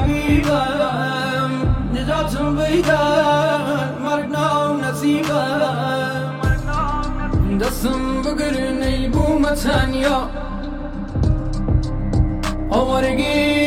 حبیبم نجاتم بیدار مرگنا و نصیبم دستم بگرن ای بوم تنیا آوارگی